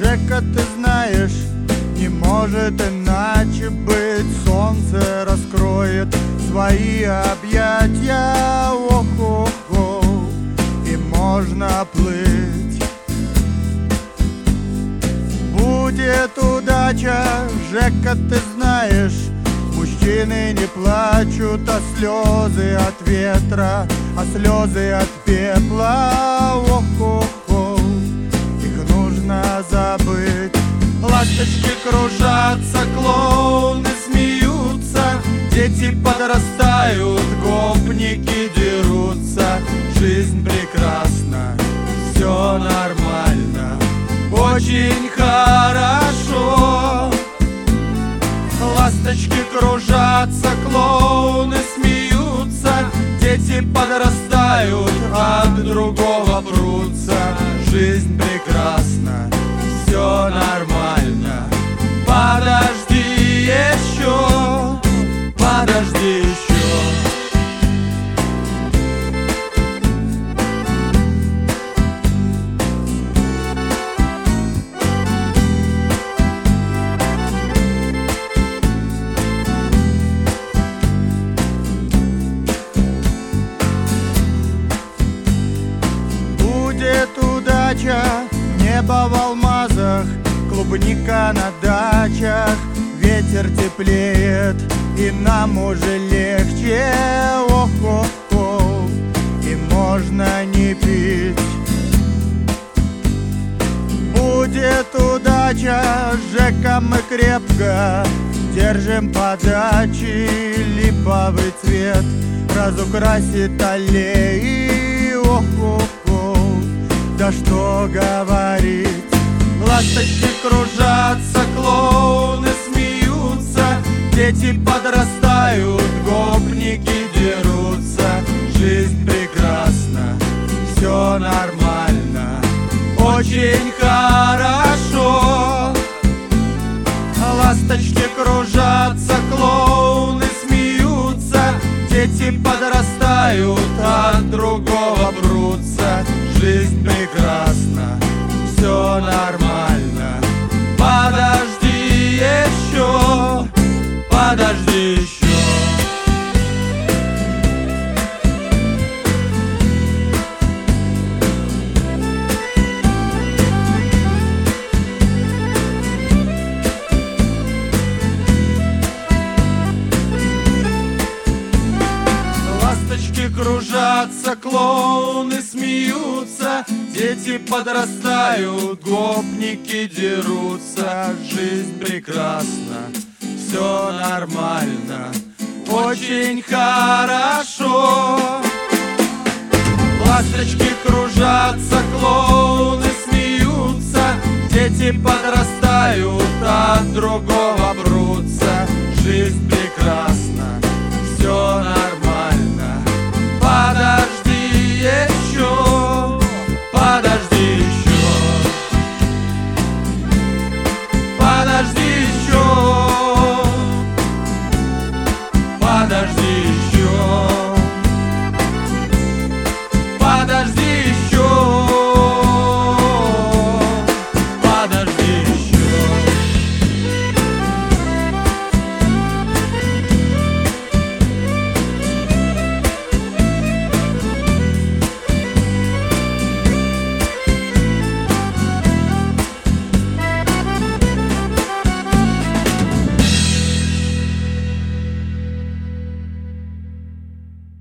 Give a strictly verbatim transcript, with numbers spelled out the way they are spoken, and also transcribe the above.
Жека, ты знаешь, не может иначе быть. Солнце раскроет свои объятия, ох-ох-ох, и можно плыть. Будет удача, Жека, ты знаешь, мужчины не плачут, а слезы от ветра, а слезы от пепла, ох-ох-ох, их нужно забыть. Ласточки кружатся, клоуны смеются, дети подрастают, гопники дерутся. Жизнь прекрасна, все нормально, очень хорошо. Ласточки кружатся, клоуны смеются, дети подрастают, от другого прутся. Жизнь прекрасна, все нормально, подожди еще, подожди еще. Будет удача, небо в алмазах, клубника на дачах, ветер теплеет, и нам уже легче, ох-ох-ох, и можно не пить. Будет удача, Жека, мы крепко держим подачи, липовый цвет разукрасит аллеи, ох-ох-ох, да что говорить. Ласточки кружатся, клоуны смеются, дети подрастают, гопники дерутся. Жизнь прекрасна, все нормально, очень хорошо. Ласточки кружатся, клоуны смеются, дети подрастают, от другого прутся. Жизнь прекрасна, все нормально, подожди еще, подожди еще. Ласточки кружатся, клоуны смеются, дети подрастают, гопники дерутся. Жизнь прекрасна, все нормально, очень хорошо. Ласточки кружатся, клоуны смеются, дети подрастают, от другого прутся. Жизнь прекрасна,